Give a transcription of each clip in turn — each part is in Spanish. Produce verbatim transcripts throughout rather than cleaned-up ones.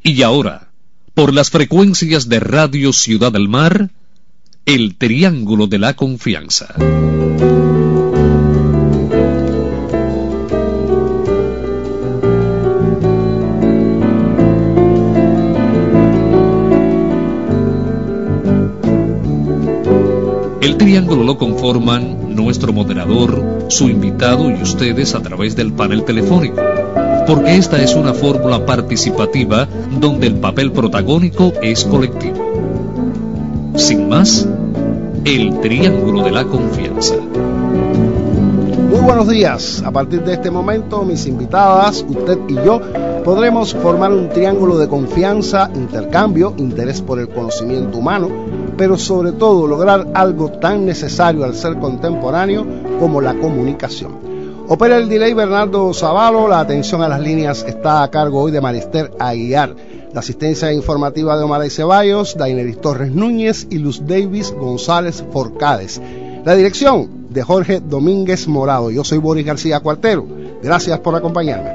Y ahora, por las frecuencias de Radio Ciudad del Mar, el Triángulo de la Confianza. El triángulo lo conforman nuestro moderador, su invitado y ustedes a través del panel telefónico, porque esta es una fórmula participativa donde el papel protagónico es colectivo. Sin más, el Triángulo de la Confianza. Muy buenos días. A partir de este momento, mis invitadas, usted y yo, podremos formar un triángulo de confianza, intercambio, interés por el conocimiento humano, pero sobre todo lograr algo tan necesario al ser contemporáneo como la comunicación. Opera el delay Bernardo Zavalo, la atención a las líneas está a cargo hoy de Marister Aguiar, la asistencia informativa de Omar Ceballos, Daineris Torres Núñez y Luz Davis González Forcades. La dirección de Jorge Domínguez Morado. Yo soy Boris García Cuartero. Gracias por acompañarme.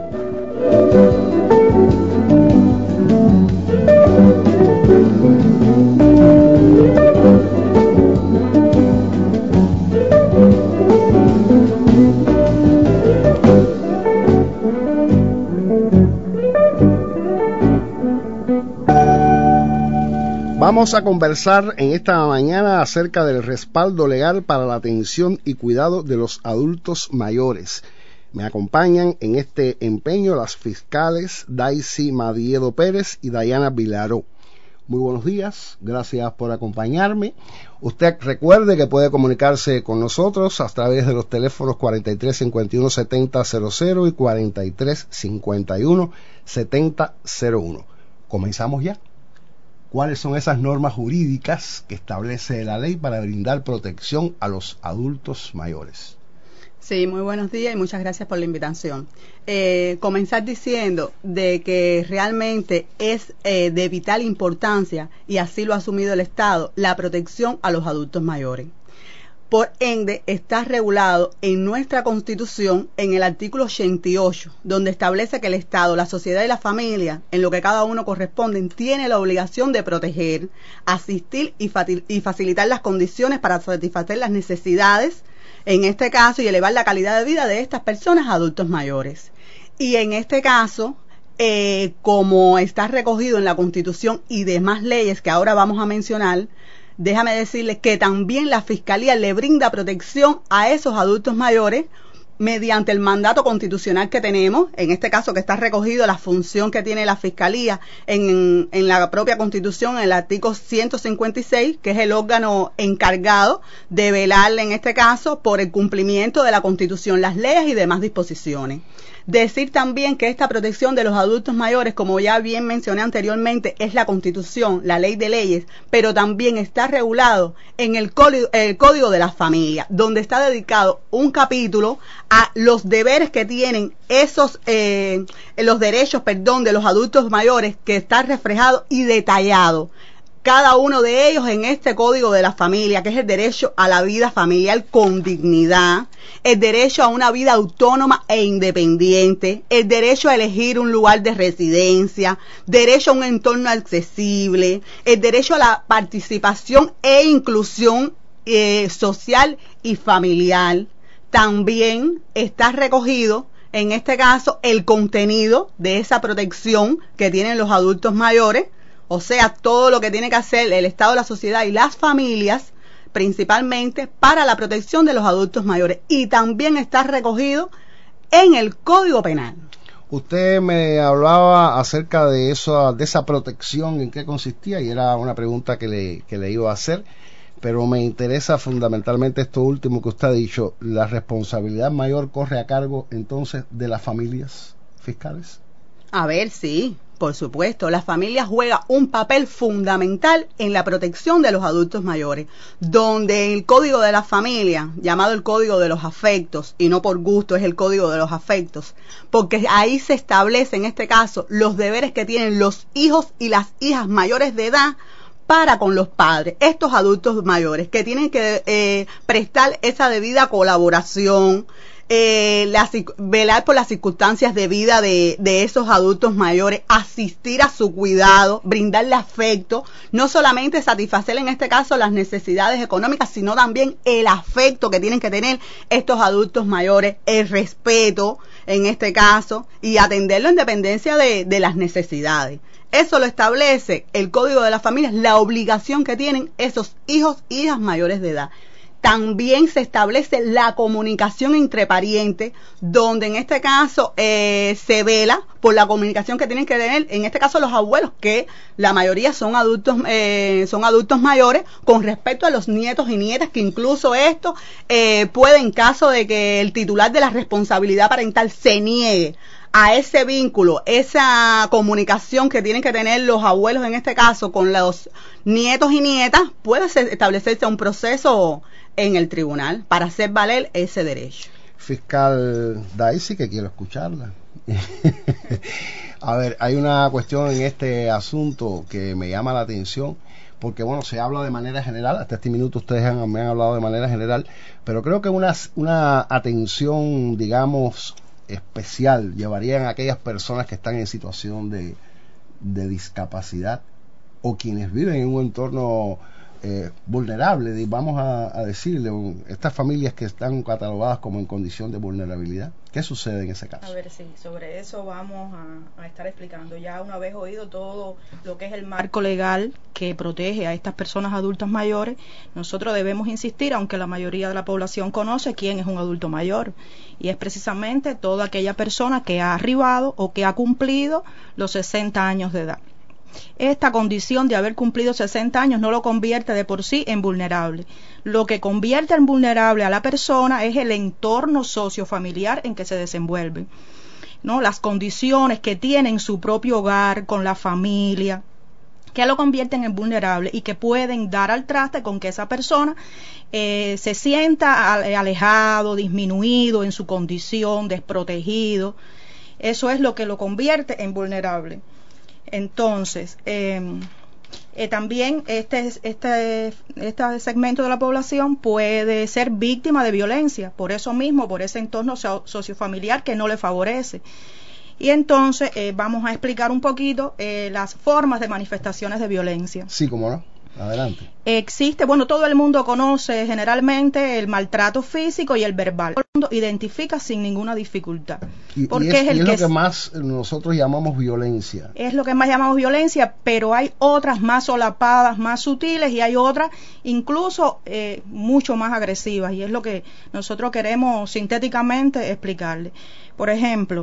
Vamos a conversar en esta mañana acerca del respaldo legal para la atención y cuidado de los adultos mayores. Me acompañan en este empeño las fiscales Daisy Madiedo Pérez y Dayana Vilaró. Muy buenos días, gracias por acompañarme. Usted recuerde que puede comunicarse con nosotros a través de los teléfonos cuarenta y tres cincuenta y uno setenta cero cero y cuarenta y tres cincuenta y uno setenta cero uno. Comenzamos ya. ¿Cuáles son esas normas jurídicas que establece la ley para brindar protección a los adultos mayores? Sí, muy buenos días y muchas gracias por la invitación. Eh, comenzar diciendo de que realmente es eh, de vital importancia, y así lo ha asumido el Estado, la protección a los adultos mayores. Por ende, está regulado en nuestra Constitución en el artículo ochenta y ocho, donde establece que el Estado, la sociedad y la familia, en lo que cada uno corresponde, tiene la obligación de proteger, asistir y, y facilitar las condiciones para satisfacer las necesidades, en este caso, y elevar la calidad de vida de estas personas adultos mayores. Y en este caso, eh, como está recogido en la Constitución y demás leyes que ahora vamos a mencionar, déjame decirles que también la Fiscalía le brinda protección a esos adultos mayores mediante el mandato constitucional que tenemos, en este caso que está recogido la función que tiene la Fiscalía en, en la propia Constitución, en el artículo ciento cincuenta y seis, que es el órgano encargado de velar, en este caso, por el cumplimiento de la Constitución, las leyes y demás disposiciones. Decir también que esta protección de los adultos mayores, como ya bien mencioné anteriormente, es la Constitución, la ley de leyes, pero también está regulado en el Código, el Código de la Familia, donde está dedicado un capítulo a los deberes que tienen esos, eh, los derechos, perdón, de los adultos mayores, que está reflejado y detallado cada uno de ellos en este Código de la Familia, que es el derecho a la vida familiar con dignidad, el derecho a una vida autónoma e independiente, el derecho a elegir un lugar de residencia, derecho a un entorno accesible, el derecho a la participación e inclusión eh, social y familiar. También está recogido, en este caso, el contenido de esa protección que tienen los adultos mayores, o sea, todo lo que tiene que hacer el Estado, la sociedad y las familias, principalmente para la protección de los adultos mayores. Y también está recogido en el Código Penal. Usted me hablaba acerca de eso, de esa protección, en qué consistía, y era una pregunta que le, que le iba a hacer, pero me interesa fundamentalmente esto último que usted ha dicho. ¿La responsabilidad mayor corre a cargo entonces de las familias fiscales? A ver, sí. Por supuesto, la familia juega un papel fundamental en la protección de los adultos mayores, donde el Código de la Familia, llamado el Código de los Afectos, y no por gusto es el Código de los Afectos, porque ahí se establece en este caso los deberes que tienen los hijos y las hijas mayores de edad para con los padres, estos adultos mayores, que tienen que eh, prestar esa debida colaboración, eh, la, velar por las circunstancias de vida de, de esos adultos mayores, asistir a su cuidado, brindarle afecto, no solamente satisfacer en este caso las necesidades económicas, sino también el afecto que tienen que tener estos adultos mayores, el respeto en este caso, y atenderlo en dependencia de, de las necesidades. Eso lo establece el Código de las Familias, la obligación que tienen esos hijos y hijas mayores de edad. También se establece la comunicación entre parientes, donde en este caso eh, se vela por la comunicación que tienen que tener, en este caso los abuelos, que la mayoría son adultos eh, son adultos mayores, con respecto a los nietos y nietas, que incluso esto eh, puede, en caso de que el titular de la responsabilidad parental se niegue a ese vínculo, esa comunicación que tienen que tener los abuelos en este caso con los nietos y nietas, puede ser, establecerse un proceso en el tribunal para hacer valer ese derecho. Fiscal Daisy, que quiero escucharla. A ver, hay una cuestión en este asunto que me llama la atención, porque bueno, se habla de manera general, hasta este minuto ustedes han, me han hablado de manera general, pero creo que una, una atención, digamos, especial llevarían a aquellas personas que están en situación de, de discapacidad o quienes viven en un entorno eh, vulnerable, vamos a, a decirle, estas familias que están catalogadas como en condición de vulnerabilidad. ¿Qué sucede en ese caso? A ver, sí, sobre eso vamos a, a estar explicando. Ya una vez oído todo lo que es el marco legal que protege a estas personas adultas mayores, nosotros debemos insistir, aunque la mayoría de la población conoce quién es un adulto mayor, y es precisamente toda aquella persona que ha arribado o que ha cumplido los sesenta años de edad. Esta condición de haber cumplido sesenta años no lo convierte de por sí en vulnerable. Lo que convierte en vulnerable a la persona es el entorno sociofamiliar en que se desenvuelve, ¿no? Las condiciones que tiene en su propio hogar, con la familia, que lo convierten en vulnerable y que pueden dar al traste con que esa persona eh, se sienta alejado, disminuido en su condición, desprotegido. Eso es lo que lo convierte en vulnerable. Entonces, eh, eh, también este, este, este segmento de la población puede ser víctima de violencia, por eso mismo, por ese entorno so- sociofamiliar que no le favorece. Y entonces eh, vamos a explicar un poquito eh, las formas de manifestaciones de violencia. Sí, cómo no. Adelante. Existe, bueno, todo el mundo conoce generalmente el maltrato físico y el verbal. Todo el mundo identifica sin ninguna dificultad. Y, porque y es, es, el y es que lo que más nosotros llamamos violencia. Es lo que más llamamos violencia, pero hay otras más solapadas, más sutiles, y hay otras incluso eh, mucho más agresivas, y es lo que nosotros queremos sintéticamente explicarle. Por ejemplo,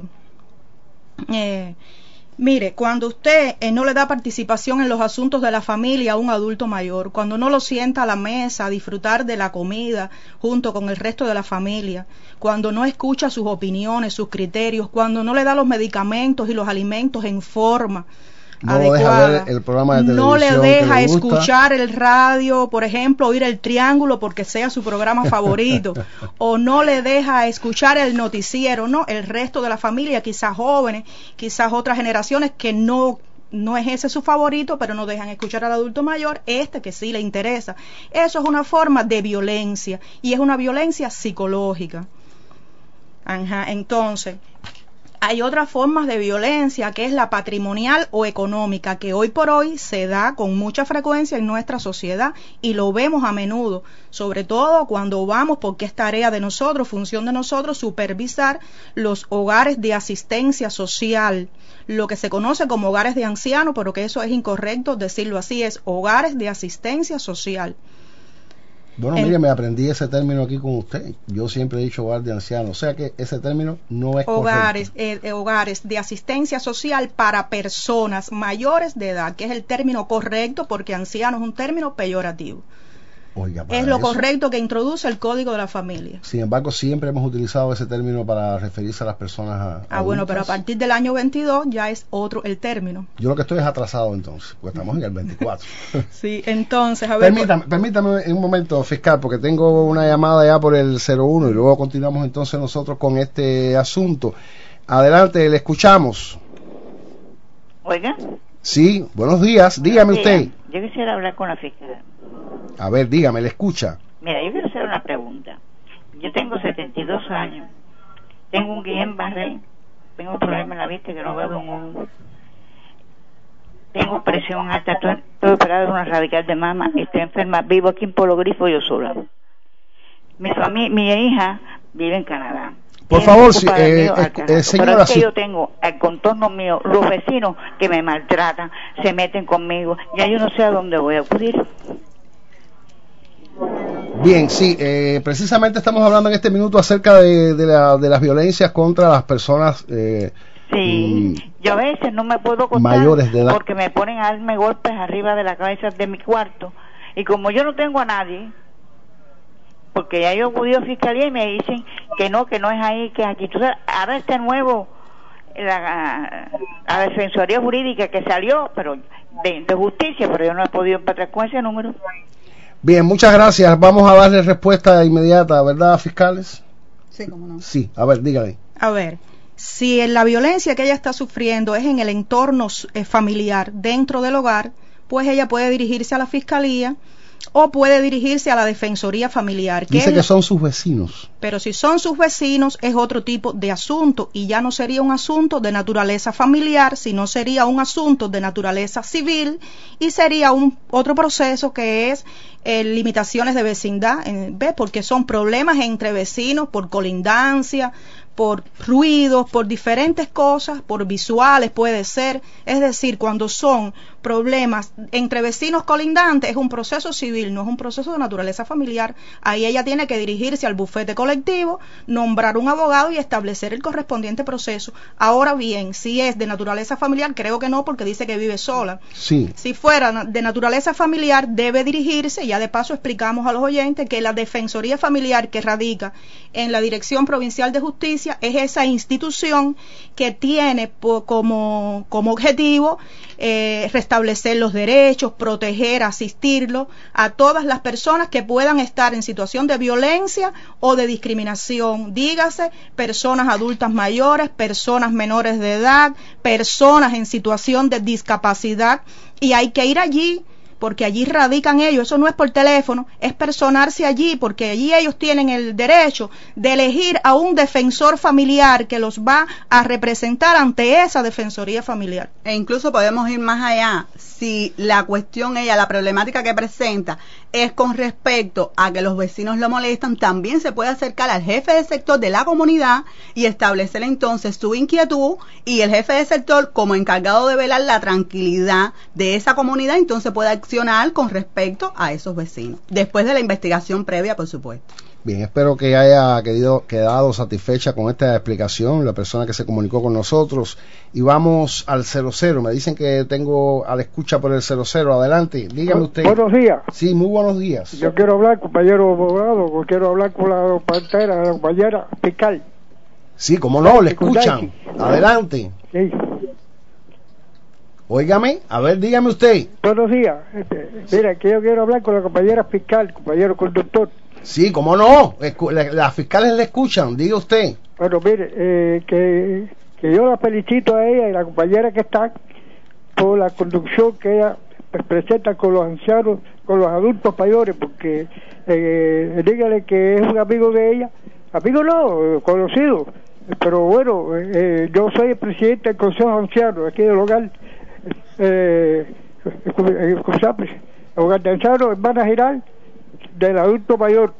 eh, mire, cuando usted eh, no le da participación en los asuntos de la familia a un adulto mayor, cuando no lo sienta a la mesa a disfrutar de la comida junto con el resto de la familia, cuando no escucha sus opiniones, sus criterios, cuando no le da los medicamentos y los alimentos en forma no adecuada, deja ver el programa de televisión, no le deja que le escuchar el radio, por ejemplo, oír el Triángulo porque sea su programa favorito, o no le deja escuchar el noticiero, no, el resto de la familia, quizás jóvenes, quizás otras generaciones que no no es ese su favorito, pero no dejan escuchar al adulto mayor, este que sí le interesa. Eso es una forma de violencia, y es una violencia psicológica. Ajá, entonces hay otras formas de violencia, que es la patrimonial o económica, que hoy por hoy se da con mucha frecuencia en nuestra sociedad y lo vemos a menudo, sobre todo cuando vamos, porque es tarea de nosotros, función de nosotros, supervisar los hogares de asistencia social, lo que se conoce como hogares de ancianos, pero que eso es incorrecto decirlo así, es hogares de asistencia social. Bueno, en, mire, me aprendí ese término aquí con usted. Yo siempre he dicho hogar de ancianos, o sea que ese término no es hogares, correcto. Eh, hogares de asistencia social para personas mayores de edad, que es el término correcto, porque anciano es un término peyorativo. Oiga, es lo eso, correcto que introduce el Código de la Familia. Sin embargo, siempre hemos utilizado ese término para referirse a las personas a, Ah, adultas. bueno, pero a partir del año veintidós ya es otro el término. Yo lo que estoy es atrasado entonces, porque estamos en el veinticuatro. Sí, entonces, a ver... Permítame, permítame un momento, fiscal, porque tengo una llamada ya por el cero uno y luego continuamos entonces nosotros con este asunto. Adelante, le escuchamos. Oiga. Sí, buenos días, dígame Buenos días. usted. Yo quisiera hablar con la fiscal. A ver, dígame, le escucha. Mira, yo quiero hacer una pregunta. Yo tengo setenta y dos años tengo un Guillain-Barré, tengo un problema en la vista que no veo un... Tengo presión alta, estoy, estoy operada de una radical de mama, estoy enferma, vivo aquí en Polo Grifo yo sola. Mi familia, mi hija vive en Canadá. Por Tiene favor, un si, padre eh, mío eh, al carajo. eh, señora, pero es que si... yo tengo al contorno mío, los vecinos que me maltratan, se meten conmigo, ya yo no sé a dónde voy a acudir. Bien, sí, eh, precisamente estamos hablando en este minuto acerca de, de, la, de las violencias contra las personas eh, sí, mm, yo a veces no me puedo acostar mayores de edad porque me ponen a darme golpes arriba de la cabeza de mi cuarto, y como yo no tengo a nadie, porque ya yo acudí a fiscalía y me dicen que no, que no es ahí, que es aquí. Entonces, ahora está nuevo la, la defensoría jurídica que salió, pero de, de justicia, pero yo no he podido empatar con ese número. Bien, muchas gracias. Vamos a darle respuesta inmediata, ¿verdad, fiscales? Sí, cómo no. Sí, a ver, dígale. A ver, si la violencia que ella está sufriendo es en el entorno eh, familiar, dentro del hogar, pues ella puede dirigirse a la fiscalía o puede dirigirse a la defensoría familiar. Que Dice es, que son sus vecinos. Pero si son sus vecinos es otro tipo de asunto y ya no sería un asunto de naturaleza familiar, sino sería un asunto de naturaleza civil y sería un otro proceso que es eh, limitaciones de vecindad, eh, ¿ves? Porque son problemas entre vecinos por colindancia, por ruidos, por diferentes cosas, por visuales puede ser, es decir, cuando son problemas entre vecinos colindantes es un proceso civil, no es un proceso de naturaleza familiar. Ahí ella tiene que dirigirse al bufete colectivo, nombrar un abogado y establecer el correspondiente proceso. Ahora bien, si es de naturaleza familiar, creo que no, porque dice que vive sola. Sí. Si fuera de naturaleza familiar, debe dirigirse, ya de paso explicamos a los oyentes que la Defensoría Familiar que radica en la Dirección Provincial de Justicia es esa institución que tiene po, como, como objetivo eh, restablecer los derechos, proteger, asistirlo a todas las personas que puedan estar en situación de violencia o de discriminación, dígase personas adultas mayores, personas menores de edad, personas en situación de discapacidad, y hay que ir allí porque allí radican ellos, eso no es por teléfono, es personarse allí, porque allí ellos tienen el derecho de elegir a un defensor familiar que los va a representar ante esa defensoría familiar. E incluso podemos ir más allá, si la cuestión ella, la problemática que presenta es con respecto a que los vecinos lo molestan, también se puede acercar al jefe de sector de la comunidad y establecer entonces su inquietud, y el jefe de sector, como encargado de velar la tranquilidad de esa comunidad, entonces puede accionar con respecto a esos vecinos, después de la investigación previa, por supuesto. Bien, espero que haya quedado, quedado satisfecha con esta explicación la persona que se comunicó con nosotros, y vamos al cero cero. Me dicen que tengo a la escucha por el cero cero. Adelante, dígame usted. Buenos días. Sí, muy buenos días. Yo quiero hablar, compañero abogado, quiero hablar con la compañera, la compañera fiscal. Sí, como no, le escuchan. Adelante. Sí. Óigame, a ver, dígame usted. Buenos días. Este, mira, que yo quiero hablar con la compañera fiscal, compañero conductor. Sí, cómo no, las fiscales le escuchan, diga usted. Bueno, mire, eh, que, que yo la felicito a ella y a la compañera que está por la conducción que ella presenta con los ancianos, con los adultos mayores, porque eh, dígale que es un amigo de ella, amigo no, conocido, pero bueno, eh, yo soy el presidente del Consejo de Ancianos aquí del hogar, eh, el hogar de ancianos, hermana Giral, del adulto mayor,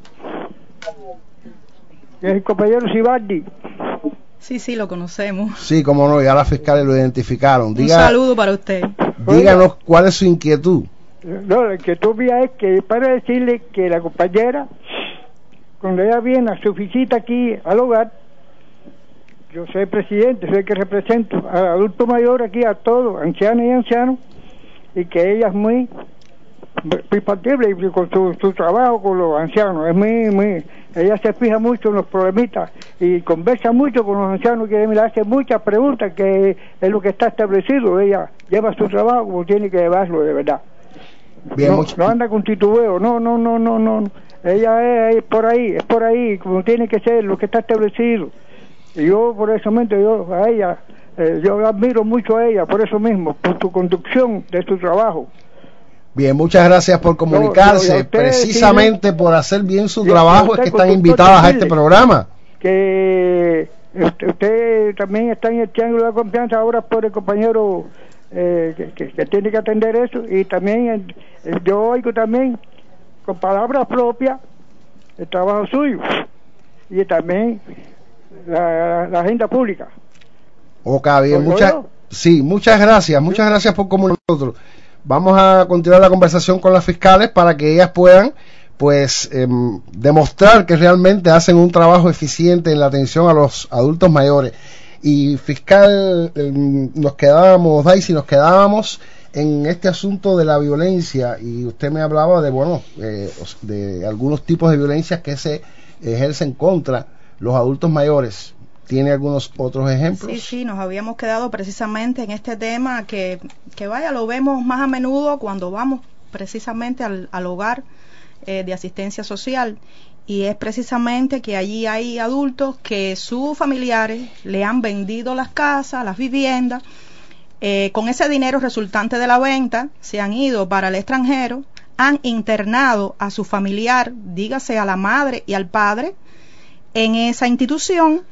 que es el compañero Sibardi. Sí, sí, lo conocemos. Sí, como no, ya las fiscales lo identificaron. Diga, un saludo para usted. Díganos cuál es su inquietud. No, la inquietud mía es que para decirle que la compañera, cuando ella viene a su visita aquí al hogar, yo soy presidente, soy el que represento al adulto mayor aquí, a todos, ancianos y ancianos, y que ella es muy muy factible con su, su trabajo con los ancianos, es muy, muy, ella se fija mucho en los problemitas y conversa mucho con los ancianos, que le hace muchas preguntas, que es lo que está establecido. Ella lleva su trabajo como tiene que llevarlo de verdad. Bien, no, mucho... no anda con titubeo, no, no, no, no, no, ella es, es por ahí, es por ahí, como tiene que ser, lo que está establecido. Y yo, por eso mismo, yo a ella, eh, yo admiro mucho a ella, por eso mismo, por su conducción de su trabajo. Bien, muchas gracias por comunicarse. No, no, Precisamente sí, por hacer bien su trabago es que están invitadas a este programa. Que Usted, usted también está en el Triángulo de la Confianza ahora por el compañero eh, que, que, que tiene que atender eso, y también el, el, yo oigo también con palabras propias el trabajo suyo y también la, la agenda pública. Ok, bien, muchas, sí, muchas gracias, muchas gracias por comunicar con nosotros. Vamos a continuar la conversación con las fiscales para que ellas puedan pues eh, demostrar que realmente hacen un trabajo eficiente en la atención a los adultos mayores. Y fiscal, eh, nos quedábamos, Daisy, nos quedábamos en este asunto de la violencia, y usted me hablaba de, bueno, eh, de algunos tipos de violencias que se ejercen contra los adultos mayores. ¿Tiene algunos otros ejemplos? Sí, sí, nos habíamos quedado precisamente en este tema que, que vaya, lo vemos más a menudo cuando vamos precisamente al, al hogar eh, de asistencia social, y es precisamente que allí hay adultos que sus familiares le han vendido las casas, las viviendas, eh, con ese dinero resultante de la venta se han ido para el extranjero, han internado a su familiar, dígase a la madre y al padre, en esa institución,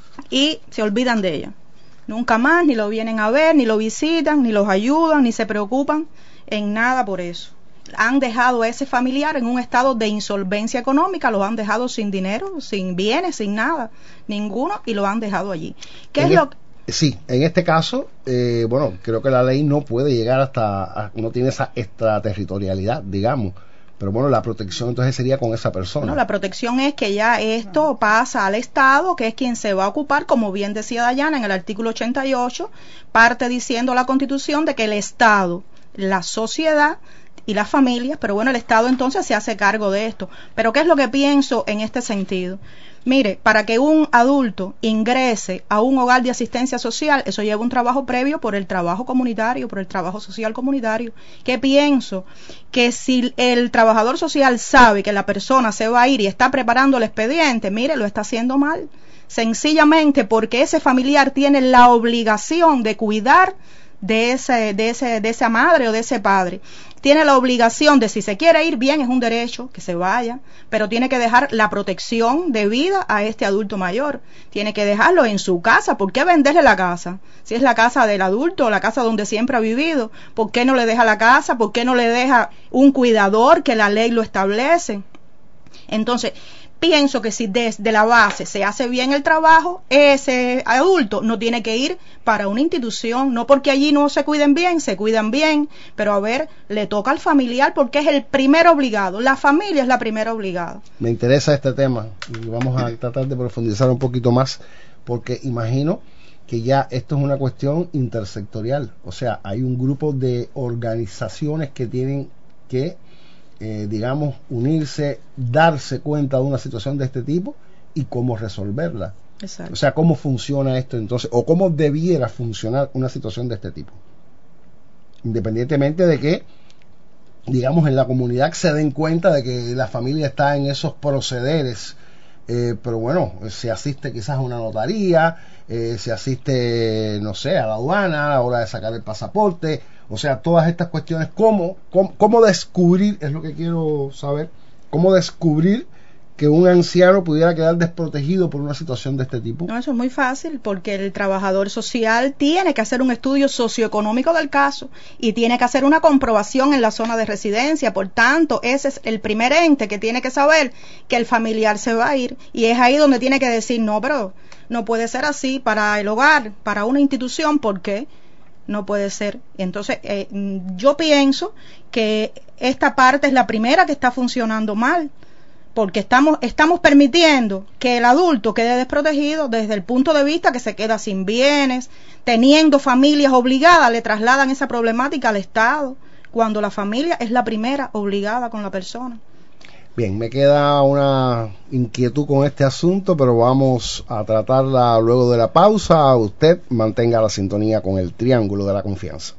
y se olvidan de ella. Nunca más ni lo vienen a ver, ni lo visitan, ni los ayudan, ni se preocupan en nada por eso. Han dejado a ese familiar en un estado de insolvencia económica, lo han dejado sin dinero, sin bienes, sin nada, ninguno, y lo han dejado allí. ¿Qué es lo que... Sí, en este caso, eh, bueno, creo que la ley no puede llegar hasta, a, no tiene esa extraterritorialidad, digamos. Pero bueno, la protección entonces sería con esa persona. No, la protección es que ya esto pasa al Estado, que es quien se va a ocupar, como bien decía Dayana en el artículo ochenta y ocho, parte diciendo la Constitución de que el Estado, la sociedad y las familias, pero bueno, el Estado entonces se hace cargo de esto. Pero ¿qué es lo que pienso en este sentido? Mire, para que un adulto ingrese a un hogar de asistencia social, eso lleva un trabajo previo por el trabajo comunitario, por el trabajo social comunitario. ¿Qué pienso? Que si el trabajador social sabe que la persona se va a ir y está preparando el expediente, mire, lo está haciendo mal. Sencillamente porque ese familiar tiene la obligación de cuidar de ese, de ese, de esa madre o de ese padre. Tiene la obligación de, si se quiere ir, bien, es un derecho que se vaya, pero tiene que dejar la protección de vida a este adulto mayor. Tiene que dejarlo en su casa. ¿Por qué venderle la casa? Si es la casa del adulto, la casa donde siempre ha vivido, ¿por qué no le deja la casa? ¿Por qué no le deja un cuidador que la ley lo establece? Entonces, pienso que si desde la base se hace bien el trabajo, ese adulto no tiene que ir para una institución, no porque allí no se cuiden bien, se cuidan bien, pero a ver, le toca al familiar porque es el primer obligado, la familia es la primera obligada. Me interesa este tema y vamos a tratar de profundizar un poquito más, porque imagino que ya esto es una cuestión intersectorial, o sea, hay un grupo de organizaciones que tienen que Eh, digamos, unirse, darse cuenta de una situación de este tipo y cómo resolverla. Exacto. O sea, cómo funciona esto entonces, o cómo debiera funcionar una situación de este tipo. Independientemente de que, digamos, en la comunidad se den cuenta de que la familia está en esos procederes, eh, pero bueno, se asiste quizás a una notaría, eh, se asiste, no sé, a la aduana a la hora de sacar el pasaporte. O sea, todas estas cuestiones, ¿cómo, cómo, cómo descubrir, es lo que quiero saber, cómo descubrir que un anciano pudiera quedar desprotegido por una situación de este tipo? No, eso es muy fácil, porque el trabajador social tiene que hacer un estudio socioeconómico del caso y tiene que hacer una comprobación en la zona de residencia. Por tanto, ese es el primer ente que tiene que saber que el familiar se va a ir, y es ahí donde tiene que decir, no, pero no puede ser así para el hogar, para una institución, ¿por qué? No puede ser. Entonces, eh, yo pienso que esta parte es la primera que está funcionando mal, porque estamos, estamos permitiendo que el adulto quede desprotegido desde el punto de vista que se queda sin bienes, teniendo familias obligadas, le trasladan esa problemática al Estado, cuando la familia es la primera obligada con la persona. Bien, me queda una inquietud con este asunto, pero vamos a tratarla luego de la pausa. Usted mantenga la sintonía con el Triángulo de la Confianza.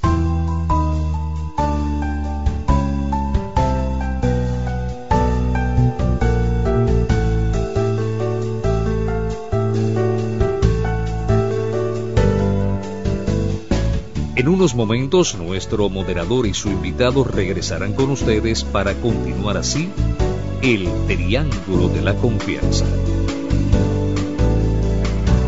En unos momentos, nuestro moderador y su invitado regresarán con ustedes para continuar así el Triángulo de la Confianza.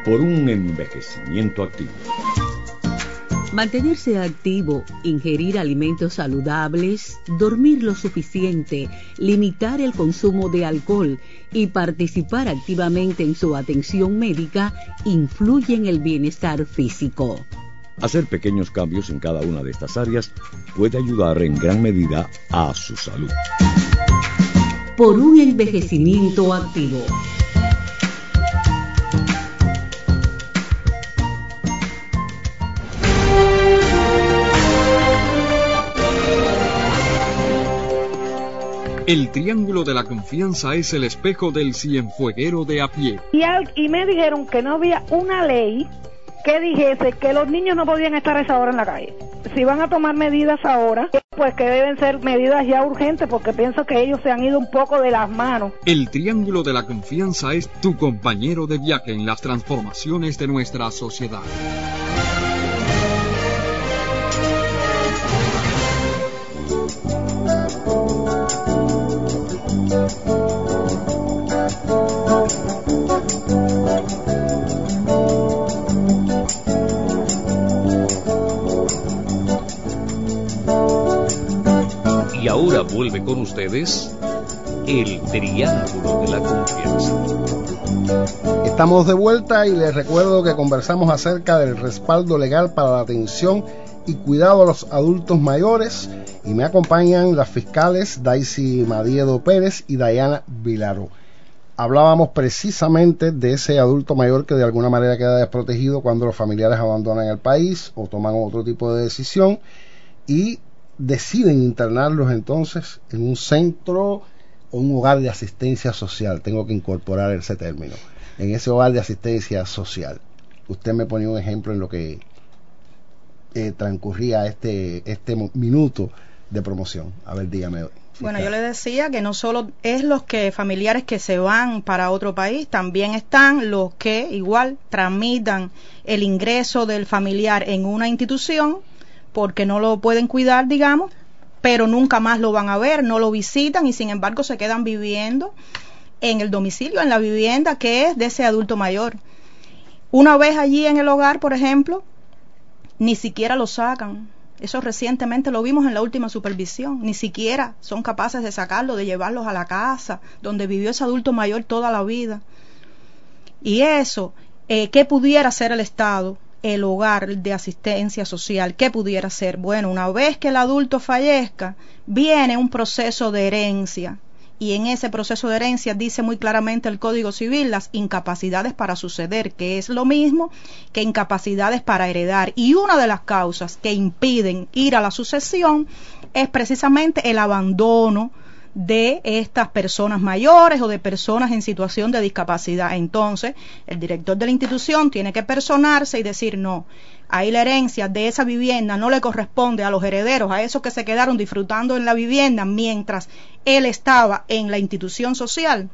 por un envejecimiento activo. Mantenerse activo, ingerir alimentos saludables, dormir lo suficiente, limitar el consumo de alcohol y participar activamente en su atención médica influye en el bienestar físico. Hacer pequeños cambios en cada una de estas áreas puede ayudar en gran medida a su salud. Por un envejecimiento activo. El Triángulo de la Confianza es el espejo del cienfueguero de a pie. Y, al, y me dijeron que no había una ley que dijese que los niños no podían estar a esa hora en la calle. Si van a tomar medidas ahora, pues que deben ser medidas ya urgentes, porque pienso que ellos se han ido un poco de las manos. El Triángulo de la Confianza es tu compañero de viaje en las transformaciones de nuestra sociedad. Y ahora vuelve con ustedes el Triángulo de la Confianza. Estamos de vuelta y les recuerdo que conversamos acerca del respaldo legal para la atención y cuidado a los adultos mayores, y me acompañan las fiscales Daisy Madiedo Pérez y Dayana Vilaró. Hablábamos precisamente de ese adulto mayor que de alguna manera queda desprotegido cuando los familiares abandonan el país o toman otro tipo de decisión y deciden internarlos entonces en un centro o un hogar de asistencia social. Tengo que incorporar ese término. En ese hogar de asistencia social. Usted me ponía un ejemplo en lo que eh, transcurría este, este minuto de promoción. A ver, dígame. Bueno, yo le decía que no solo es los que familiares que se van para otro país, también están los que igual tramitan el ingreso del familiar en una institución porque no lo pueden cuidar, digamos, pero nunca más lo van a ver, no lo visitan y sin embargo se quedan viviendo en el domicilio, en la vivienda que es de ese adulto mayor. Una vez allí en el hogar, por ejemplo, ni siquiera lo sacan. Eso recientemente lo vimos en la última supervisión. Ni siquiera son capaces de sacarlo, de llevarlos a la casa donde vivió ese adulto mayor toda la vida. Y eso, eh, ¿qué pudiera hacer el Estado? El hogar de asistencia social, ¿qué pudiera hacer? Bueno, una vez que el adulto fallezca, viene un proceso de herencia. Y en ese proceso de herencia dice muy claramente el Código Civil las incapacidades para suceder, que es lo mismo que incapacidades para heredar. Y una de las causas que impiden ir a la sucesión es precisamente el abandono de estas personas mayores o de personas en situación de discapacidad. Entonces, el director de la institución tiene que personarse y decir, no, ahí la herencia de esa vivienda no le corresponde a los herederos, a esos que se quedaron disfrutando en la vivienda mientras él estaba en la institución social.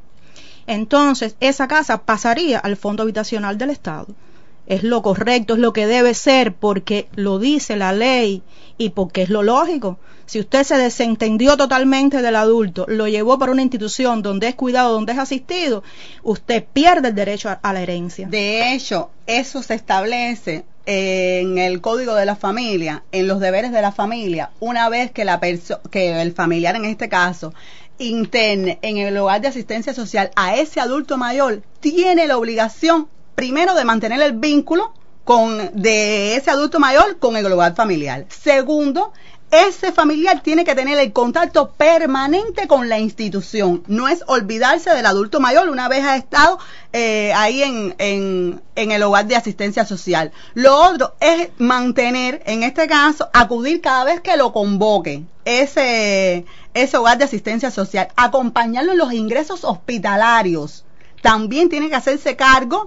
Entonces, esa casa pasaría al Fondo Habitacional del Estado. Es lo correcto, es lo que debe ser, porque lo dice la ley y porque es lo lógico. Si usted se desentendió totalmente del adulto, lo llevó para una institución donde es cuidado, donde es asistido, usted pierde el derecho a, a la herencia. De hecho, eso se establece en el Código de la Familia, en los deberes de la familia, una vez que la perso- que el familiar en este caso interne en el hogar de asistencia social a ese adulto mayor, tiene la obligación primero de mantener el vínculo con de ese adulto mayor con el hogar familiar. Segundo, ese familiar tiene que tener el contacto permanente con la institución. No es olvidarse del adulto mayor una vez ha estado eh, ahí en, en, en el hogar de asistencia social. Lo otro es mantener, en este caso, acudir cada vez que lo convoque ese, ese hogar de asistencia social, acompañarlo en los ingresos hospitalarios. También tiene que hacerse cargo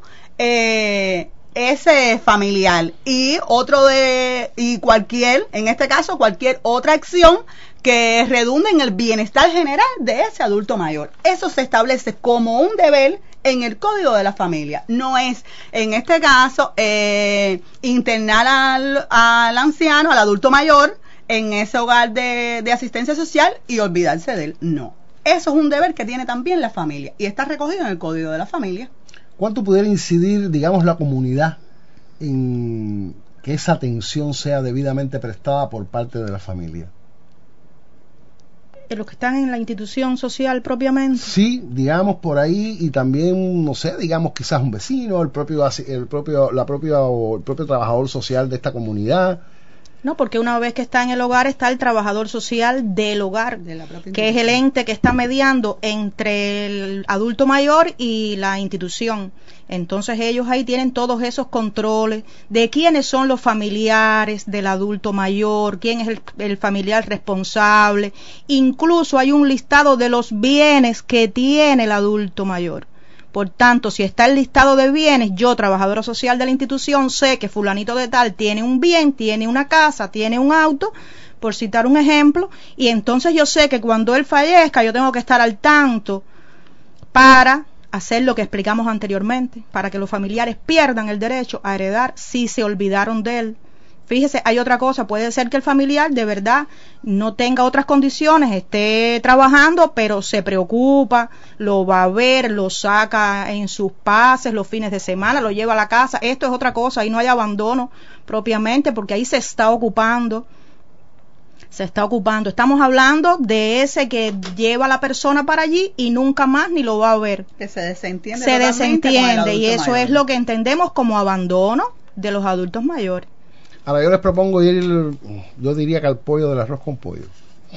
eh, ese familiar y otro de y cualquier, en este caso cualquier otra acción que redunde en el bienestar general de ese adulto mayor. Eso se establece como un deber en el Código de la Familia. No es, en este caso, eh, internar al, al anciano, al adulto mayor, en ese hogar de, de asistencia social y olvidarse de él. No. Eso es un deber que tiene también la familia y está recogido en el Código de la Familia. ¿cuánto pudiera incidir, digamos, la comunidad en que esa atención sea debidamente prestada por parte de la familia? De los que están en la institución social propiamente. Sí, digamos por ahí, y también, no sé, digamos quizás un vecino, el propio, el propio, la propia, o el propio trabajador social de esta comunidad. No, porque una vez que está en el hogar está el trabajador social del hogar, de la propia que es el ente que está mediando entre el adulto mayor y la institución. Entonces ellos ahí tienen todos esos controles de quiénes son los familiares del adulto mayor, quién es el, el familiar responsable. Incluso hay un listado de los bienes que tiene el adulto mayor. Por tanto, si está el listado de bienes, yo, trabajadora social de la institución, sé que fulanito de tal tiene un bien, tiene una casa, tiene un auto, por citar un ejemplo, y entonces yo sé que cuando él fallezca yo tengo que estar al tanto para hacer lo que explicamos anteriormente, para que los familiares pierdan el derecho a heredar si se olvidaron de él. Fíjese, hay otra cosa, puede ser que el familiar de verdad no tenga otras condiciones, esté trabajando, pero se preocupa, lo va a ver, lo saca en sus pases los fines de semana, lo lleva a la casa. Esto es otra cosa, ahí no hay abandono propiamente, porque ahí se está ocupando, se está ocupando. Estamos hablando de ese que lleva a la persona para allí y nunca más ni lo va a ver. Que se desentiende. Se desentiende, y eso mayor. Es lo que entendemos como abandono de los adultos mayores. Ahora yo les propongo ir, yo diría que al pollo del arroz con pollo.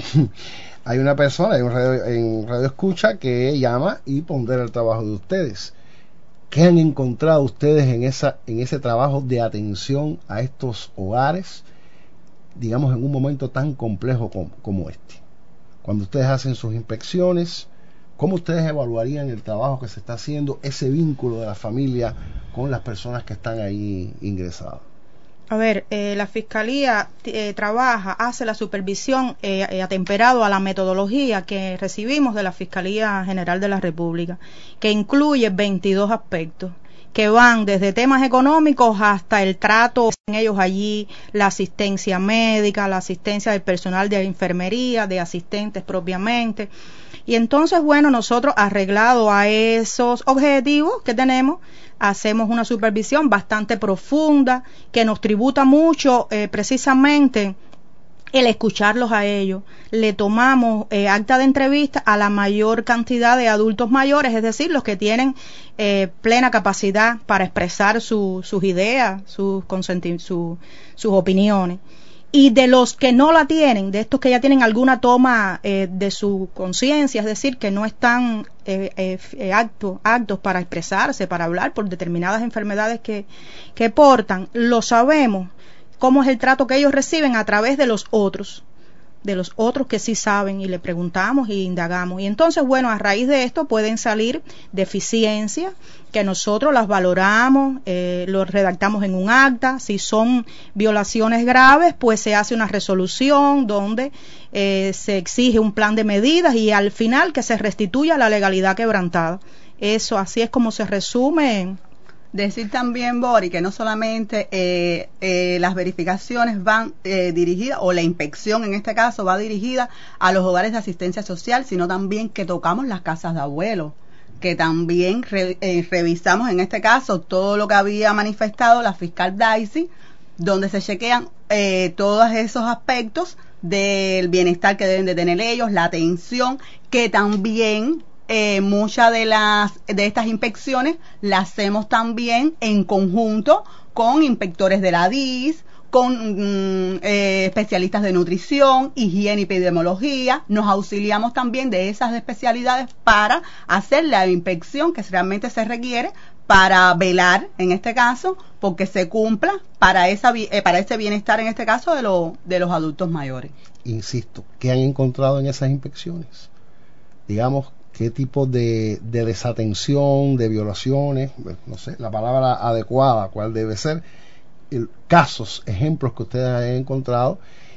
Hay una persona hay un radio, en Radio Escucha que llama y pondera el trabajo de ustedes. ¿Qué han encontrado ustedes en esa en ese trabajo de atención a estos hogares, digamos, en un momento tan complejo como, como este? Cuando ustedes hacen sus inspecciones, ¿cómo ustedes evaluarían el trabajo que se está haciendo, ese vínculo de la familia con las personas que están ahí ingresadas? A ver, eh, la Fiscalía eh, trabaja, hace la supervisión eh, eh, atemperado a la metodología que recibimos de la Fiscalía General de la República, que incluye veintidós aspectos, que van desde temas económicos hasta el trato en ellos allí, la asistencia médica, la asistencia del personal de enfermería, de asistentes propiamente. Y entonces, bueno, nosotros, arreglado a esos objetivos que tenemos, hacemos una supervisión bastante profunda que nos tributa mucho eh, precisamente el escucharlos a ellos. Le tomamos eh, acta de entrevista a la mayor cantidad de adultos mayores, es decir, los que tienen eh, plena capacidad para expresar su, sus ideas, sus, su, sus opiniones. Y de los que no la tienen, de estos que ya tienen alguna toma eh, de su conciencia, es decir, que no están eh, eh, actos, actos para expresarse, para hablar por determinadas enfermedades que, que portan, lo sabemos, cómo es el trato que ellos reciben a través de los otros, de los otros que sí saben, y le preguntamos y indagamos. Y entonces, bueno, a raíz de esto pueden salir deficiencias que nosotros las valoramos, eh, los redactamos en un acta. Si son violaciones graves, pues se hace una resolución donde eh, se exige un plan de medidas y al final que se restituya la legalidad quebrantada. Eso, así es como se resume. Decir también, Bori, que no solamente eh, eh, las verificaciones van eh, dirigidas, o la inspección en este caso va dirigida a los hogares de asistencia social, sino también que tocamos las casas de abuelos, que también re, eh, revisamos en este caso todo lo que había manifestado la fiscal Daisy, donde se chequean eh, todos esos aspectos del bienestar que deben de tener ellos, la atención, que también Eh, muchas de las de estas inspecciones las hacemos también en conjunto con inspectores de la D I S, con mm, eh, especialistas de nutrición, higiene y epidemiología. Nos auxiliamos también de esas especialidades para hacer la inspección que realmente se requiere para velar, en este caso, porque se cumpla para esa eh, para ese bienestar, en este caso, de, lo, de los adultos mayores. Insisto, ¿qué han encontrado en esas inspecciones? Digamos, ¿qué tipo de, de desatención, de violaciones, no sé, la palabra adecuada, cuál debe ser, el, casos, ejemplos que ustedes hayan encontrado,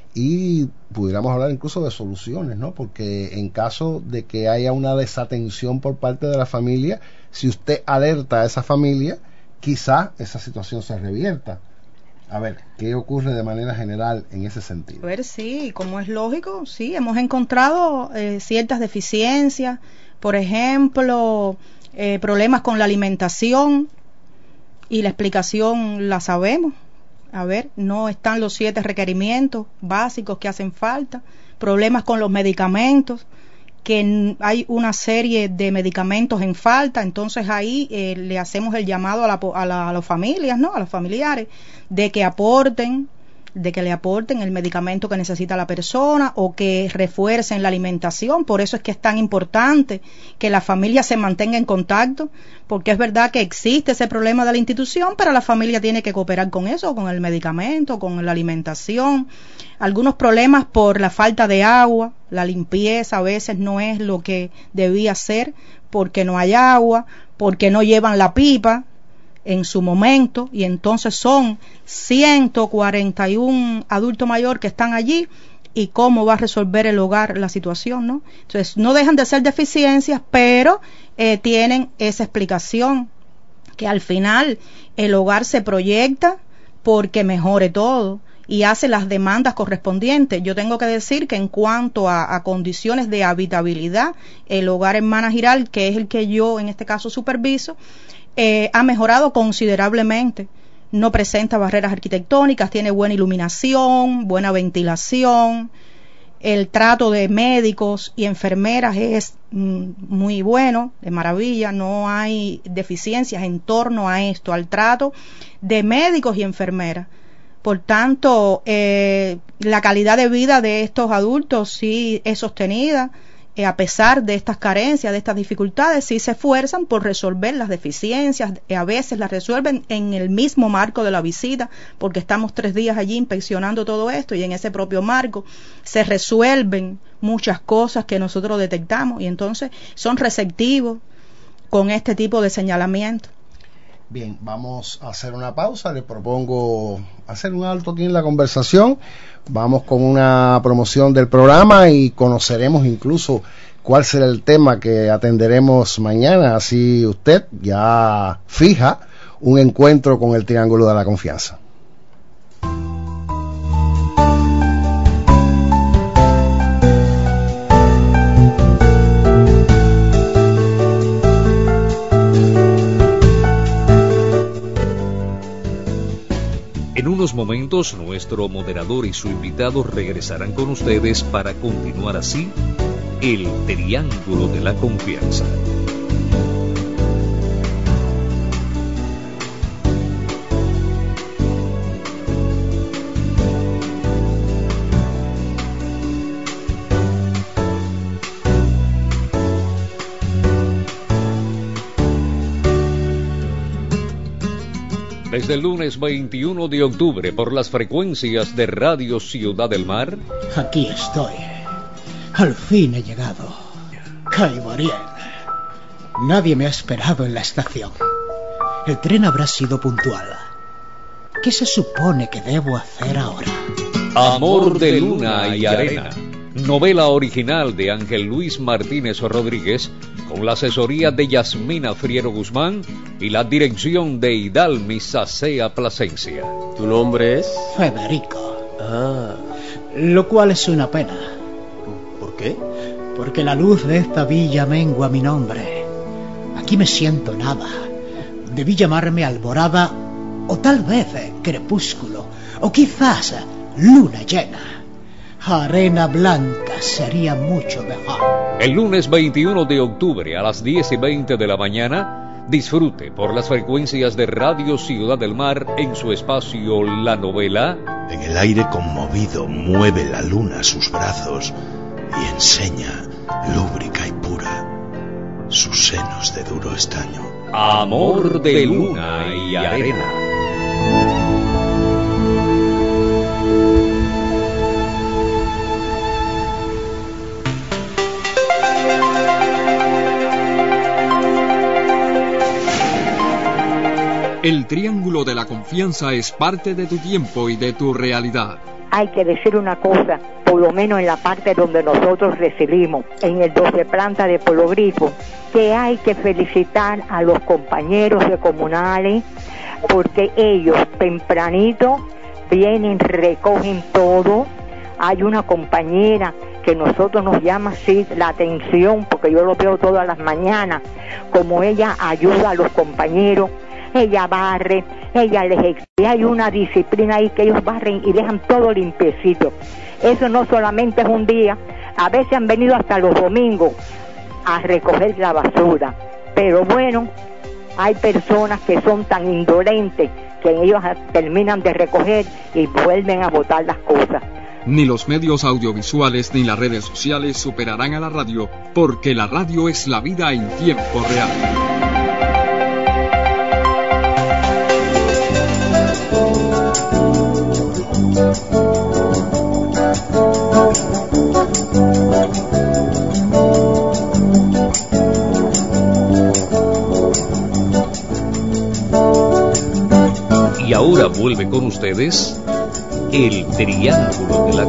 y pudiéramos hablar incluso de soluciones, ¿no? Porque en caso de que haya una desatención por parte de la familia, si usted alerta a esa familia, quizá esa situación se revierta. A ver, ¿qué ocurre de manera general en ese sentido? A ver, sí, como es lógico, sí, hemos encontrado eh, ciertas deficiencias. Por ejemplo, eh, problemas con la alimentación, y la explicación la sabemos. A ver, no están los siete requerimientos básicos que hacen falta. Problemas con los medicamentos, que hay una serie de medicamentos en falta. Entonces ahí eh, le hacemos el llamado a, la, a, la, a las familias, ¿no? A los familiares, de que aporten, de que le aporten el medicamento que necesita la persona, o que refuercen la alimentación. Por eso es que es tan importante que la familia se mantenga en contacto, porque es verdad que existe ese problema de la institución, pero la familia tiene que cooperar con eso, con el medicamento, con la alimentación. Algunos problemas por la falta de agua, la limpieza a veces no es lo que debía ser, porque no hay agua, porque no llevan la pipa en su momento, y entonces son ciento cuarenta y uno adultos mayores que están allí, y cómo va a resolver el hogar la situación, ¿no? Entonces no dejan de ser deficiencias, pero eh, tienen esa explicación, que al final el hogar se proyecta porque mejore todo y hace las demandas correspondientes. Yo tengo que decir que en cuanto a, a condiciones de habitabilidad, el hogar Hermana Giral, que es el que yo en este caso superviso, Eh, ha mejorado considerablemente. No presenta barreras arquitectónicas, tiene buena iluminación, buena ventilación. El trato de médicos y enfermeras es mm, muy bueno, de maravilla. No hay deficiencias en torno a esto, al trato de médicos y enfermeras. Por tanto, eh, la calidad de vida de estos adultos sí es sostenida. Eh, a pesar de estas carencias, de estas dificultades, sí se esfuerzan por resolver las deficiencias. Eh, a veces las resuelven en el mismo marco de la visita, porque estamos tres días allí inspeccionando todo esto, y en ese propio marco se resuelven muchas cosas que nosotros detectamos, y entonces son receptivos con este tipo de señalamiento. Bien, vamos a hacer una pausa. Le propongo hacer un alto aquí en la conversación. Vamos con una promoción del programa y conoceremos incluso cuál será el tema que atenderemos mañana. Así usted ya fija un encuentro con el Triángulo de la Confianza. En unos momentos, nuestro moderador y su invitado regresarán con ustedes para continuar así el Triángulo de la Confianza. Desde el lunes veintiuno de octubre por las frecuencias de Radio Ciudad del Mar. Aquí estoy. Al fin he llegado. Caigo bien. Nadie me ha esperado en la estación. El tren habrá sido puntual. ¿Qué se supone que debo hacer ahora? Amor de luna y arena. Novela original de Ángel Luis Martínez Rodríguez, con la asesoría de Yasmina Friero Guzmán y la dirección de Hidalmi Sacea Plasencia. ¿Tu nombre es? Federico. Ah. Lo cual es una pena. ¿Por qué? Porque la luz de esta villa mengua mi nombre. Aquí me siento nada. Debí llamarme Alborada, o tal vez Crepúsculo, o quizás Luna Llena. Arena blanca sería mucho mejor. El lunes veintiuno de octubre a las diez y veinte de la mañana, disfrute por las frecuencias de Radio Ciudad del Mar en su espacio La Novela. En el aire conmovido mueve la luna sus brazos y enseña, lúbrica y pura, sus senos de duro estaño. Amor de luna y arena. El Triángulo de la Confianza es parte de tu tiempo y de tu realidad. Hay que decir una cosa, por lo menos en la parte donde nosotros residimos, en el doce planta de Pueblo Grifo, que hay que felicitar a los compañeros de comunales, porque ellos tempranito vienen, recogen todo. Hay una compañera que nosotros nos llama así la atención, porque yo lo veo todas las mañanas, como ella ayuda a los compañeros, ella barre, ella les exige, hay una disciplina ahí que ellos barren y dejan todo limpiecito. Eso no solamente es un día, a veces han venido hasta los domingos a recoger la basura, pero bueno, hay personas que son tan indolentes que ellos terminan de recoger y vuelven a botar las cosas. Ni los medios audiovisuales ni las redes sociales superarán a la radio, porque la radio es la vida en tiempo real. Y ahora vuelve con ustedes el Triángulo de la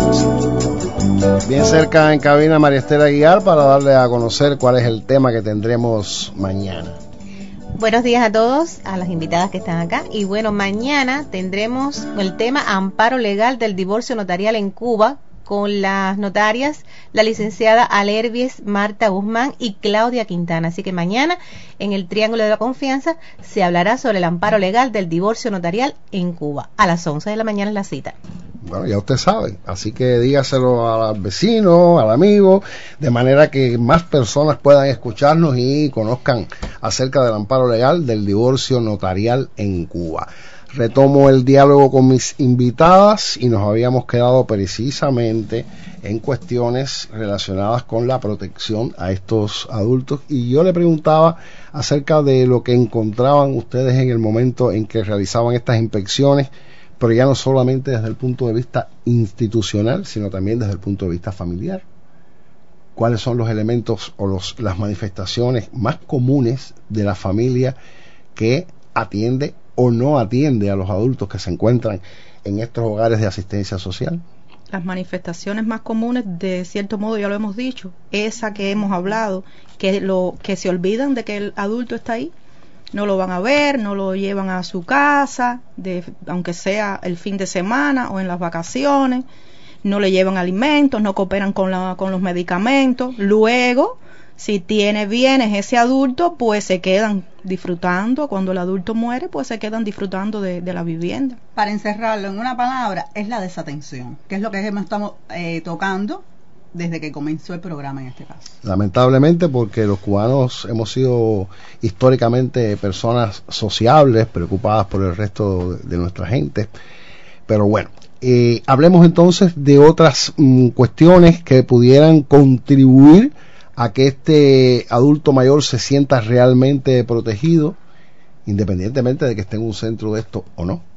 Confianza. Bien cerca en cabina María Estela Aguilar para darle a conocer cuál es el tema que tendremos mañana. Buenos días a todos, a las invitadas que están acá. Y bueno, mañana tendremos el tema amparo legal del divorcio notarial en Cuba, con las notarias, la licenciada Alervies Marta Guzmán y Claudia Quintana. Así que mañana, en el Triángulo de la Confianza, se hablará sobre el amparo legal del divorcio notarial en Cuba. A las once de la mañana es la cita. Bueno, ya usted sabe, así que dígaselo al vecino, al amigo, de manera que más personas puedan escucharnos y conozcan acerca del amparo legal del divorcio notarial en Cuba. Retomo el diálogo con mis invitadas y nos habíamos quedado precisamente en cuestiones relacionadas con la protección a estos adultos, y yo le preguntaba acerca de lo que encontraban ustedes en el momento en que realizaban estas inspecciones, pero ya no solamente desde el punto de vista institucional, sino también desde el punto de vista familiar. ¿Cuáles son los elementos o los, las manifestaciones más comunes de la familia que atiende o no atiende a los adultos que se encuentran en estos hogares de asistencia social? Las manifestaciones más comunes, de cierto modo ya lo hemos dicho, esa que hemos hablado, que lo que se olvidan de que el adulto está ahí, no lo van a ver, no lo llevan a su casa, de, aunque sea el fin de semana o en las vacaciones, no le llevan alimentos, no cooperan con, la, con los medicamentos. Luego, si tiene bienes ese adulto, pues se quedan disfrutando. Cuando el adulto muere, pues se quedan disfrutando de, de la vivienda. Para encerrarlo en una palabra, es la desatención, que es lo que estamos eh, tocando desde que comenzó el programa en este caso. Lamentablemente, porque los cubanos hemos sido históricamente personas sociables, preocupadas por el resto de, de nuestra gente. Pero bueno, eh, hablemos entonces de otras mm, cuestiones que pudieran contribuir a que este adulto mayor se sienta realmente protegido, independientemente de que esté en un centro de esto o no.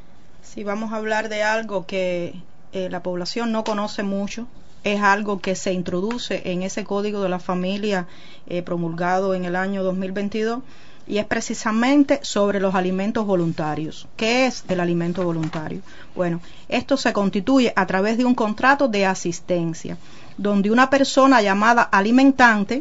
Si vamos a hablar de algo que eh, la población no conoce mucho, es algo que se introduce en ese Código de la Familia eh, promulgado en el año dos mil veintidós, y es precisamente sobre los alimentos voluntarios. ¿Qué es el alimento voluntario? Bueno, esto se constituye a través de un contrato de asistencia, donde una persona llamada alimentante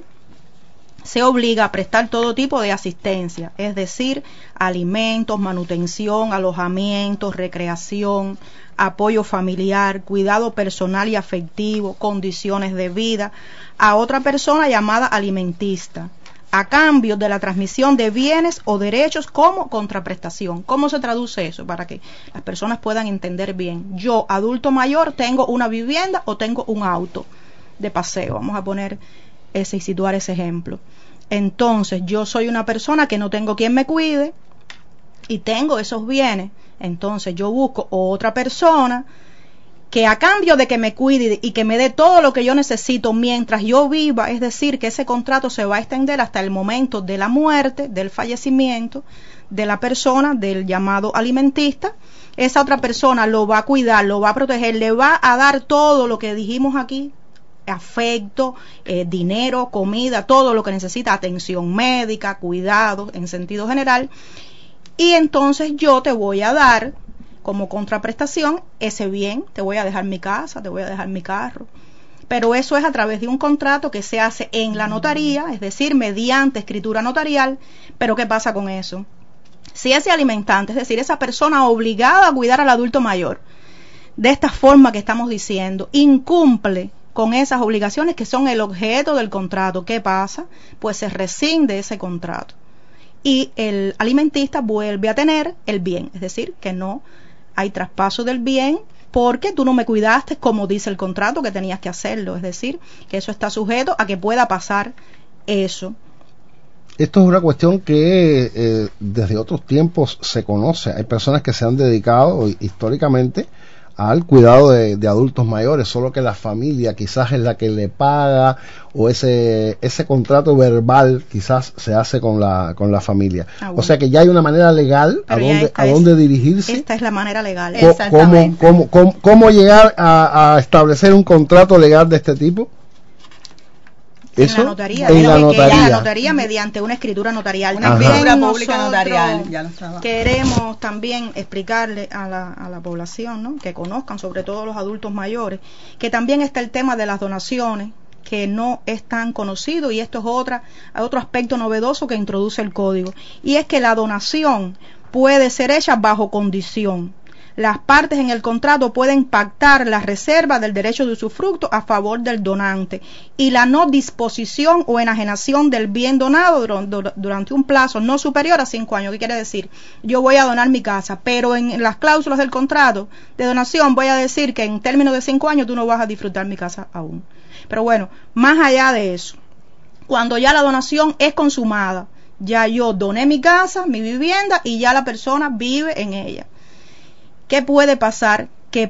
se obliga a prestar todo tipo de asistencia, es decir, alimentos, manutención, alojamientos, recreación, apoyo familiar, cuidado personal y afectivo, condiciones de vida, a otra persona llamada alimentista, a cambio de la transmisión de bienes o derechos como contraprestación. ¿Cómo se traduce eso? Para que las personas puedan entender bien. Yo, adulto mayor, tengo una vivienda o tengo un auto de paseo. Vamos a poner ese y situar ese ejemplo. Entonces, yo soy una persona que no tengo quien me cuide y tengo esos bienes. Entonces, yo busco otra persona que a cambio de que me cuide y que me dé todo lo que yo necesito mientras yo viva, es decir, que ese contrato se va a extender hasta el momento de la muerte, del fallecimiento de la persona, del llamado alimentista. Esa otra persona lo va a cuidar, lo va a proteger, le va a dar todo lo que dijimos aquí, afecto, eh, dinero, comida, todo lo que necesita, atención médica, cuidado en sentido general, y entonces yo te voy a dar como contraprestación ese bien, te voy a dejar mi casa, te voy a dejar mi carro, pero eso es a través de un contrato que se hace en la notaría, es decir, mediante escritura notarial. Pero ¿qué pasa con eso? Si ese alimentante, es decir, esa persona obligada a cuidar al adulto mayor, de esta forma que estamos diciendo, incumple con esas obligaciones que son el objeto del contrato. ¿Qué pasa? Pues se rescinde ese contrato y el alimentista vuelve a tener el bien, es decir, que no hay traspaso del bien porque tú no me cuidaste como dice el contrato que tenías que hacerlo, es decir, que eso está sujeto a que pueda pasar eso. Esto es una cuestión que eh, desde otros tiempos se conoce. Hay personas que se han dedicado históricamente al cuidado de, de adultos mayores, solo que la familia quizás es la que le paga, o ese ese contrato verbal quizás se hace con la con la familia. Ah, bueno. O sea que ya hay una manera legal a dónde, a dónde es, dirigirse. Esta es la manera legal. Co Exactamente. ¿Cómo, cómo, cómo, cómo llegar a, a establecer un contrato legal de este tipo? Eso, en la notaría, en la notaría. la notaría mediante una escritura notarial. Una escritura pública notarial. Ya lo estaba. Queremos también explicarle a la, a la población, ¿no?, que conozcan, sobre todo los adultos mayores, que también está el tema de las donaciones, que no es tan conocido, y esto es otra, otro aspecto novedoso que introduce el código, y es que la donación puede ser hecha bajo condición. Las partes en el contrato pueden pactar la reserva del derecho de usufructo a favor del donante y la no disposición o enajenación del bien donado durante un plazo no superior a cinco años. ¿Qué quiere decir? Yo voy a donar mi casa, pero en las cláusulas del contrato de donación voy a decir que en términos de cinco años tú no vas a disfrutar mi casa aún. Pero bueno, más allá de eso, cuando ya la donación es consumada, ya yo doné mi casa, mi vivienda, y ya la persona vive en ella. ¿Qué puede pasar? Que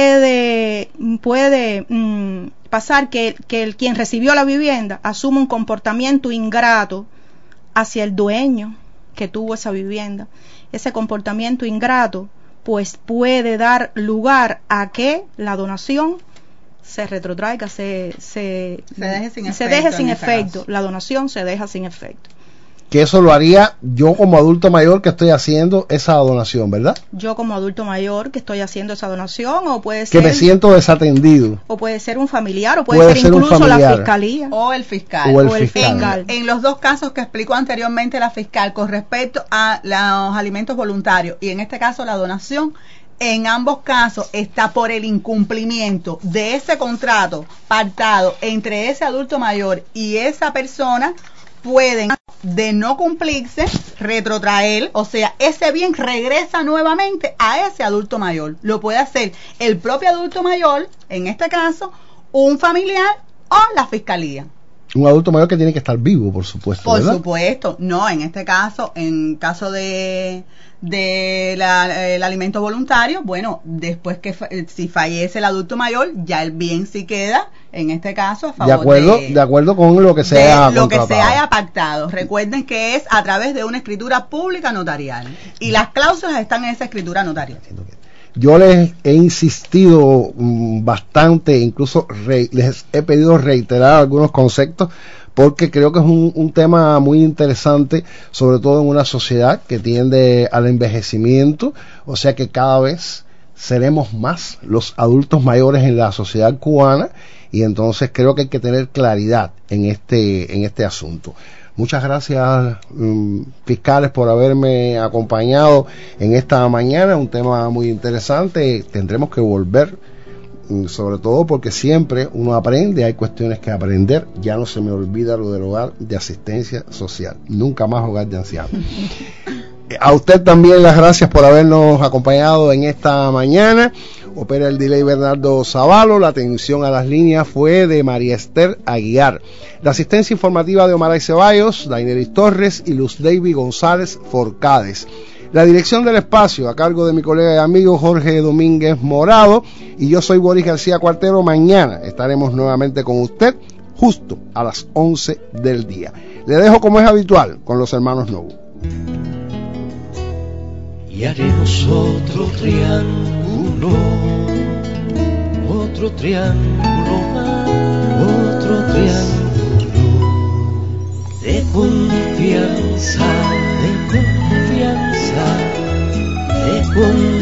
puede, puede mmm, pasar que, que el, quien recibió la vivienda asuma un comportamiento ingrato hacia el dueño que tuvo esa vivienda. Ese comportamiento ingrato pues puede dar lugar a que la donación se retrotraiga, se, se, se deje sin se efecto. Deje sin efecto. La donación se deja sin efecto. Que eso lo haría yo como adulto mayor que estoy haciendo esa donación, ¿verdad? Yo como adulto mayor que estoy haciendo esa donación, o puede ser... Que me siento desatendido. O puede ser un familiar, o puede, puede ser, ser incluso la fiscalía. O el fiscal. O el, o el fiscal. fiscal. En, en los dos casos que explicó anteriormente la fiscal con respecto a los alimentos voluntarios y en este caso la donación, en ambos casos está por el incumplimiento de ese contrato pactado entre ese adulto mayor y esa persona, pueden, de no cumplirse, retrotraer, o sea, ese bien regresa nuevamente a ese adulto mayor. Lo puede hacer el propio adulto mayor, en este caso, un familiar o la fiscalía. Un adulto mayor que tiene que estar vivo, por supuesto, Por ¿verdad? supuesto, no, en este caso, en caso de de la, el alimento voluntario, bueno, después que fa si fallece el adulto mayor, ya el bien sí queda, en este caso, a favor de acuerdo, de, de acuerdo con lo que se haya lo que se haya pactado. Recuerden que es a través de una escritura pública notarial y las cláusulas están en esa escritura notarial. Yo les he insistido mmm, bastante, incluso re, les he pedido reiterar algunos conceptos, porque creo que es un, un tema muy interesante, sobre todo en una sociedad que tiende al envejecimiento, o sea que cada vez seremos más los adultos mayores en la sociedad cubana, y entonces creo que hay que tener claridad en este, en este asunto. Muchas gracias, um, fiscales, por haberme acompañado en esta mañana, un tema muy interesante. Tendremos que volver, sobre todo porque siempre uno aprende, hay cuestiones que aprender. Ya no se me olvida lo del hogar de asistencia social, nunca más hogar de ancianos. A usted también las gracias por habernos acompañado en esta mañana. Opera el delay Bernardo Zavalo, la atención a las líneas fue de María Esther Aguiar, la asistencia informativa de Omaray Ceballos, Daineris Torres y Luz David González Forcades. La dirección del espacio a cargo de mi colega y amigo Jorge Domínguez Morado, y yo soy Boris García Cuartero. Mañana estaremos nuevamente con usted justo a las once del día. Le dejo, como es habitual, con los hermanos Novo. Y haremos otro triángulo, otro triángulo más, otro triángulo de confianza, de confianza, de confianza.